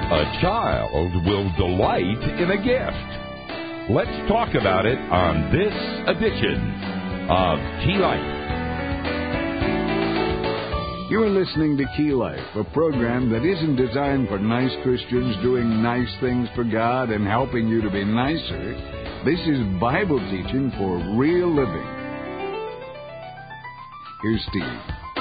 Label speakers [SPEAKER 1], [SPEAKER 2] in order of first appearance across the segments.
[SPEAKER 1] A child will delight in a gift. Let's talk about it on this edition of Key Life.
[SPEAKER 2] You're listening to Key Life, a program that isn't designed for nice Christians doing nice things for God and helping you to be nicer. This is Bible teaching for real living. Here's Steve.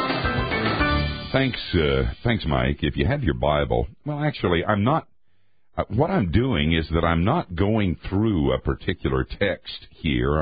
[SPEAKER 1] Thanks, Mike. If you have your Bible, well, actually, I'm not. What I'm doing is that I'm not going through a particular text here.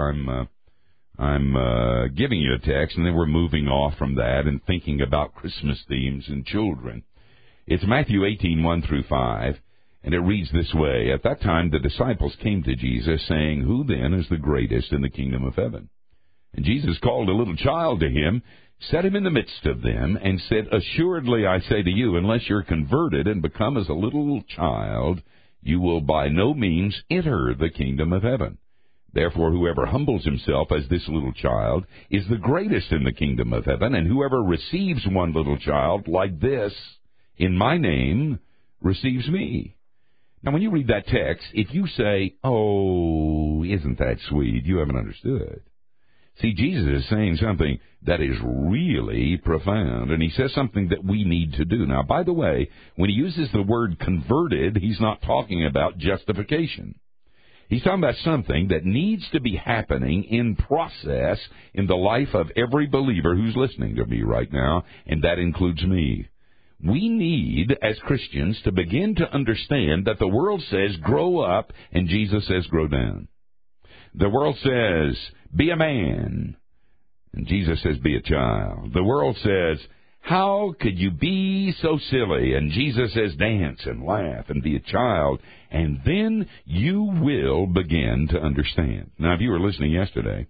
[SPEAKER 1] I'm giving you a text, and then we're moving off from that and thinking about Christmas themes and children. It's Matthew 18:1 through 5, and it reads this way: At that time, the disciples came to Jesus, saying, "Who then is the greatest in the kingdom of heaven?" And Jesus called a little child to him, set him in the midst of them, and said, "Assuredly I say to you, unless you're converted and become as a little child, you will by no means enter the kingdom of heaven. Therefore whoever humbles himself as this little child is the greatest in the kingdom of heaven, and whoever receives one little child like this in my name receives me." Now when you read that text, if you say, "Oh, isn't that sweet?" you haven't understood. See, Jesus is saying something that is really profound, and he says something that we need to do. Now, by the way, when he uses the word converted, he's not talking about justification. He's talking about something that needs to be happening in process in the life of every believer who's listening to me right now, and that includes me. We need, as Christians, to begin to understand that the world says grow up, and Jesus says grow down. The world says, be a man, and Jesus says, be a child. The world says, how could you be so silly? And Jesus says, dance and laugh and be a child, and then you will begin to understand. Now, if you were listening yesterday,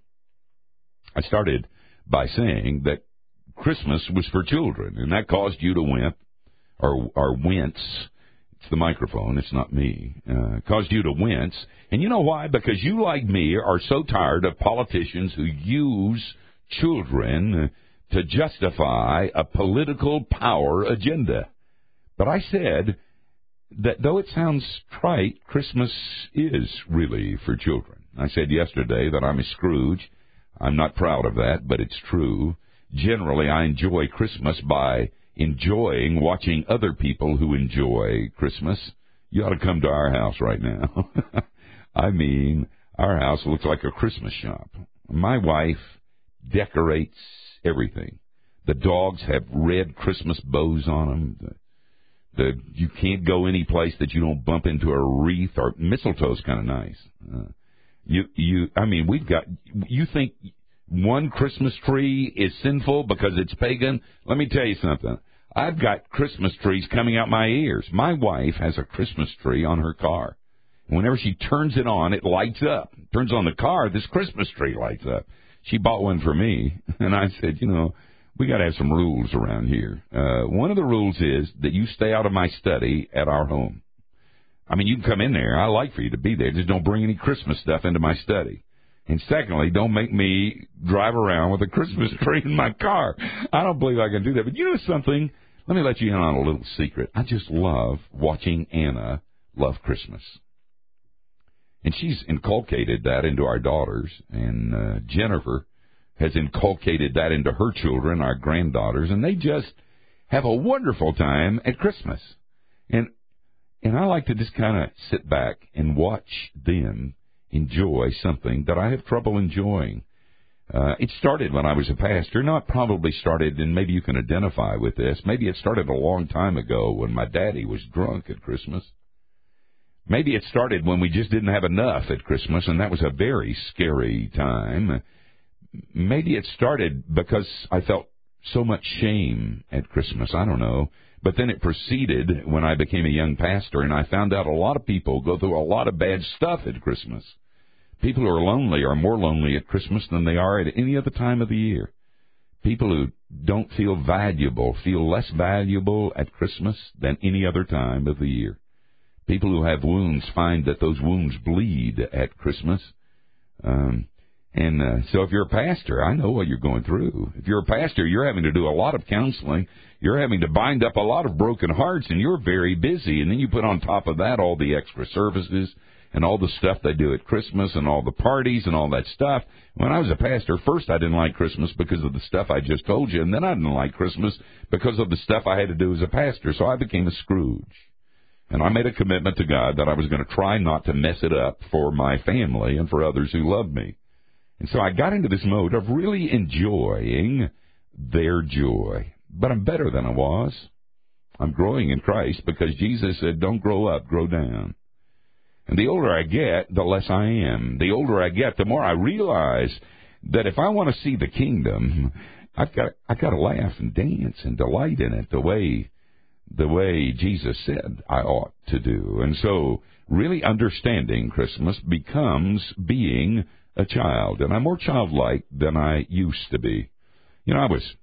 [SPEAKER 1] I started by saying that Christmas was for children, and that caused you to wimp, or wince. It's the microphone, it's not me. Caused you to wince. And you know why? Because you, like me, are so tired of politicians who use children to justify a political power agenda. But I said that though it sounds trite, Christmas is really for children. I said yesterday that I'm a Scrooge. I'm not proud of that, but it's true. Generally, I enjoy Christmas by enjoying watching other people who enjoy Christmas. You ought to come to our house right now. I mean, our house looks like a Christmas shop. My wife decorates everything. The dogs have red Christmas bows on them. You can't go any place that you don't bump into a wreath, or mistletoe's kind of nice. You think one Christmas tree is sinful because it's pagan? Let me tell you something. I've got Christmas trees coming out my ears. My wife has a Christmas tree on her car. And whenever she turns it on, it lights up. Turns on the car, this Christmas tree lights up. She bought one for me, and I said, we got to have some rules around here. One of the rules is that you stay out of my study at our home. I mean, you can come in there. I like for you to be there. Just don't bring any Christmas stuff into my study. And secondly, don't make me drive around with a Christmas tree in my car. I don't believe I can do that. But you know something? Let me let you in on a little secret. I just love watching Anna love Christmas. And she's inculcated that into our daughters. And Jennifer has inculcated that into her children, our granddaughters. And they just have a wonderful time at Christmas. And I like to just kind of sit back and watch them enjoy something that I have trouble enjoying. It started when I was a pastor. No, it probably started, and maybe you can identify with this, maybe it started a long time ago when my daddy was drunk at Christmas. Maybe it started when we just didn't have enough at Christmas, and that was a very scary time. Maybe it started because I felt so much shame at Christmas. I don't know. But then it proceeded when I became a young pastor, and I found out a lot of people go through a lot of bad stuff at Christmas. People who are lonely are more lonely at Christmas than they are at any other time of the year. People who don't feel valuable feel less valuable at Christmas than any other time of the year. People who have wounds find that those wounds bleed at Christmas. And so if you're a pastor, I know what you're going through. If you're a pastor, you're having to do a lot of counseling. You're having to bind up a lot of broken hearts, and you're very busy. And then you put on top of that all the extra services and all the stuff they do at Christmas and all the parties and all that stuff. When I was a pastor, first I didn't like Christmas because of the stuff I just told you, and then I didn't like Christmas because of the stuff I had to do as a pastor. So I became a Scrooge. And I made a commitment to God that I was going to try not to mess it up for my family and for others who loved me. And so I got into this mode of really enjoying their joy. But I'm better than I was. I'm growing in Christ because Jesus said, don't grow up, grow down. And the older I get, the less I am. The older I get, the more I realize that if I want to see the kingdom, I've got to laugh and dance and delight in it the way Jesus said I ought to do. And so really understanding Christmas becomes being a child. And I'm more childlike than I used to be. You know, I was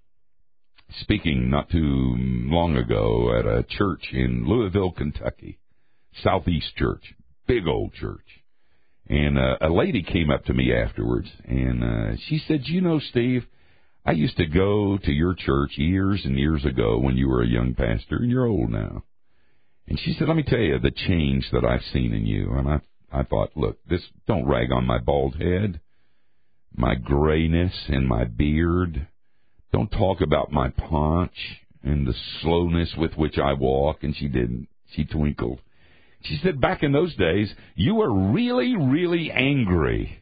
[SPEAKER 1] speaking not too long ago at a church in Louisville, Kentucky, Southeast Church, big old church. And a lady came up to me afterwards, and she said, you know, Steve, I used to go to your church years and years ago when you were a young pastor, and you're old now. And she said, let me tell you the change that I've seen in you. And I thought, look, don't rag on my bald head, my grayness and my beard. Don't talk about my paunch and the slowness with which I walk. And she didn't. She twinkled. She said, back in those days, you were really, really angry.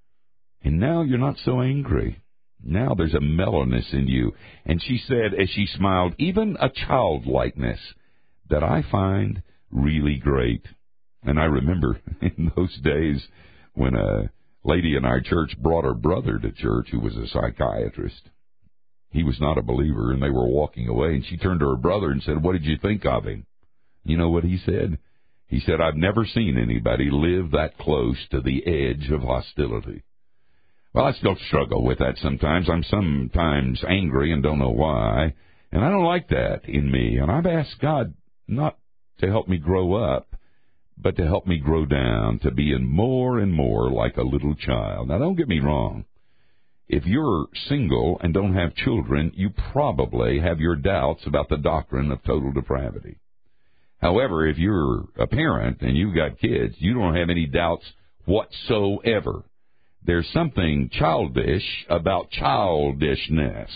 [SPEAKER 1] And now you're not so angry. Now there's a mellowness in you. And she said, as she smiled, even a childlikeness that I find really great. And I remember in those days when a lady in our church brought her brother to church who was a psychiatrist. He was not a believer, and they were walking away, and she turned to her brother and said, what did you think of him? You know what he said? He said, I've never seen anybody live that close to the edge of hostility. Well, I still struggle with that sometimes. I'm sometimes angry and don't know why, and I don't like that in me. And I've asked God not to help me grow up, but to help me grow down, to be more and more like a little child. Now, don't get me wrong. If you're single and don't have children, you probably have your doubts about the doctrine of total depravity. However, if you're a parent and you've got kids, you don't have any doubts whatsoever. There's something childish about childishness.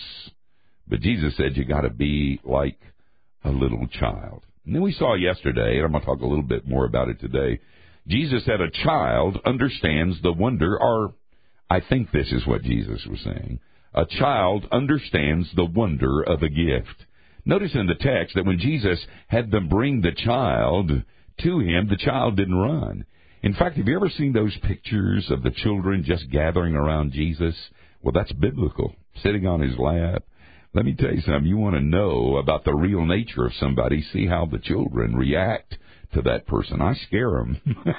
[SPEAKER 1] But Jesus said you got to be like a little child. And then we saw yesterday, and I'm going to talk a little bit more about it today, Jesus said a child understands the wonder, or I think this is what Jesus was saying. A child understands the wonder of a gift. Notice in the text that when Jesus had them bring the child to him, the child didn't run. In fact, have you ever seen those pictures of the children just gathering around Jesus? Well, that's biblical, sitting on his lap. Let me tell you something. You want to know about the real nature of somebody, see how the children react to that person. I scare them.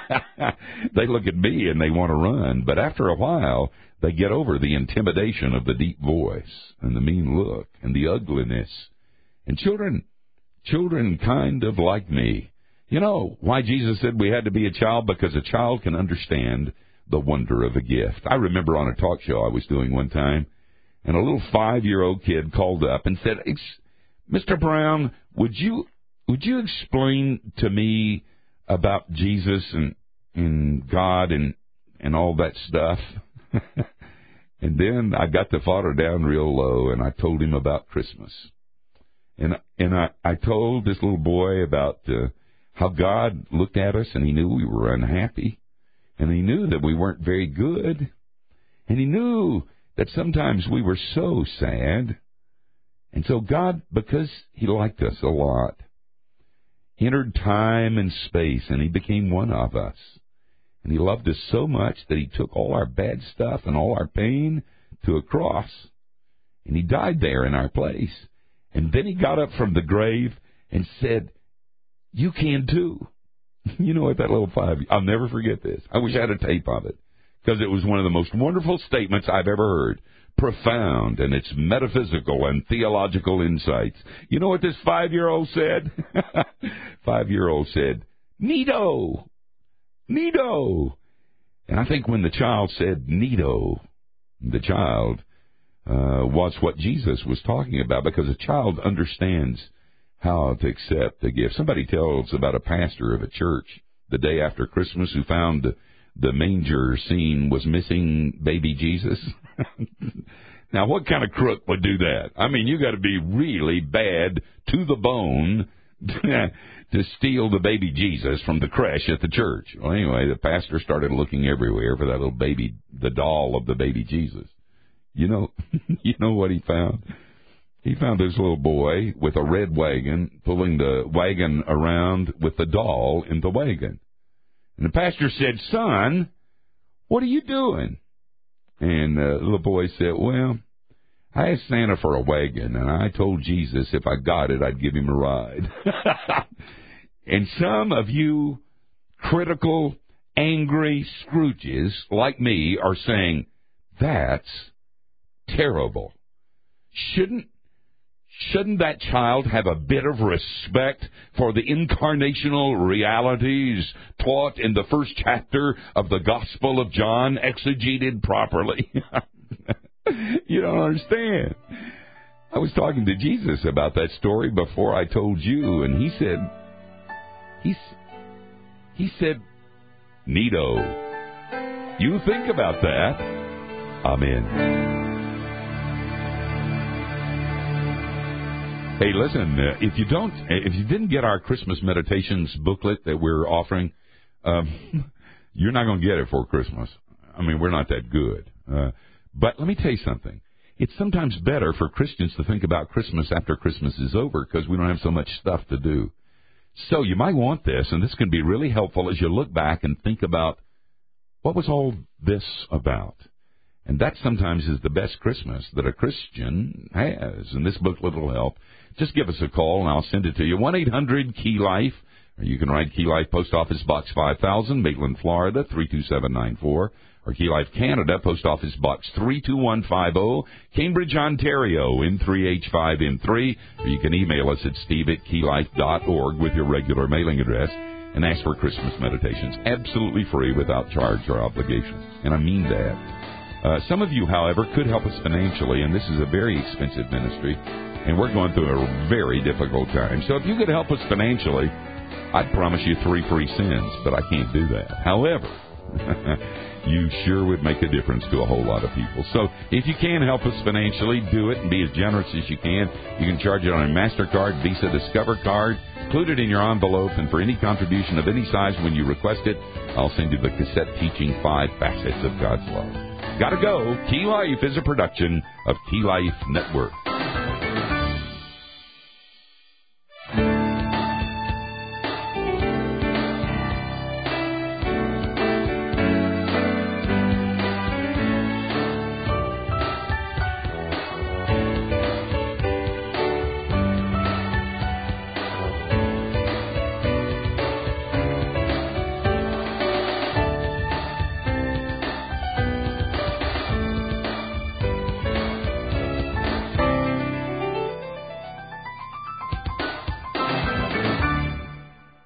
[SPEAKER 1] They look at me and they want to run. But after a while, they get over the intimidation of the deep voice and the mean look and the ugliness. And children kind of like me. You know why Jesus said we had to be a child? Because a child can understand the wonder of a gift. I remember on a talk show I was doing one time, and a little 5-year-old kid called up and said, Mr. Brown, would you explain to me about Jesus and God and all that stuff? And then I got the father down real low, and I told him about Christmas. And I told this little boy about how God looked at us, and he knew we were unhappy, and he knew that we weren't very good, and he knew that sometimes we were so sad. And so God, because he liked us a lot, entered time and space, and he became one of us. And he loved us so much that he took all our bad stuff and all our pain to a cross, and he died there in our place. And then he got up from the grave and said, you can too. You know what, that little 5, I'll never forget this. I wish I had a tape of it, because it was one of the most wonderful statements I've ever heard. Profound in its metaphysical and theological insights. You know what this 5-year-old said? 5-year-old said, Neato! Neato! And I think when the child said Neato, The child was what Jesus was talking about, because a child understands how to accept a gift. Somebody tells about a pastor of a church the day after Christmas who found the manger scene was missing baby Jesus. Now, what kind of crook would do that? I mean, you got to be really bad to the bone to steal the baby Jesus from the creche at the church. Well, anyway, the pastor started looking everywhere for that little baby, the doll of the baby Jesus. You know what he found? He found this little boy with a red wagon pulling the wagon around with the doll in the wagon. And the pastor said, "Son, what are you doing?" And the little boy said, "Well, I asked Santa for a wagon, and I told Jesus if I got it, I'd give him a ride." And some of you critical, angry Scrooges like me are saying, that's terrible. Shouldn't that child have a bit of respect for the incarnational realities taught in the first chapter of the Gospel of John, exegeted properly? You don't understand. I was talking to Jesus about that story before I told you, and he said, "Neato. You think about that." Amen. Hey, listen, if you didn't get our Christmas Meditations booklet that we're offering, you're not going to get it for Christmas. I mean, we're not that good. But let me tell you something. It's sometimes better for Christians to think about Christmas after Christmas is over, because we don't have so much stuff to do. So you might want this, and this can be really helpful as you look back and think about, what was all this about? And that sometimes is the best Christmas that a Christian has, and this booklet will help. Just give us a call, and I'll send it to you. 1-800-KEY-LIFE, or you can write Key Life, Post Office Box 5000, Maitland, Florida, 32794, or Key Life Canada, Post Office Box 32150, Cambridge, Ontario, N3H5N3, or you can email us at steve@keylife.org with your regular mailing address, and ask for Christmas Meditations, absolutely free, without charge or obligation. And I mean that. Some of you, however, could help us financially, and this is a very expensive ministry, and we're going through a very difficult time. So if you could help us financially, I'd promise you 3 free sins, but I can't do that. However, you sure would make a difference to a whole lot of people. So if you can help us financially, do it and be as generous as you can. You can charge it on a MasterCard, Visa, Discover card, include it in your envelope, and for any contribution of any size when you request it, I'll send you the cassette teaching 5 Facets of God's Love. Gotta go. Key Life is a production of Key Life Network.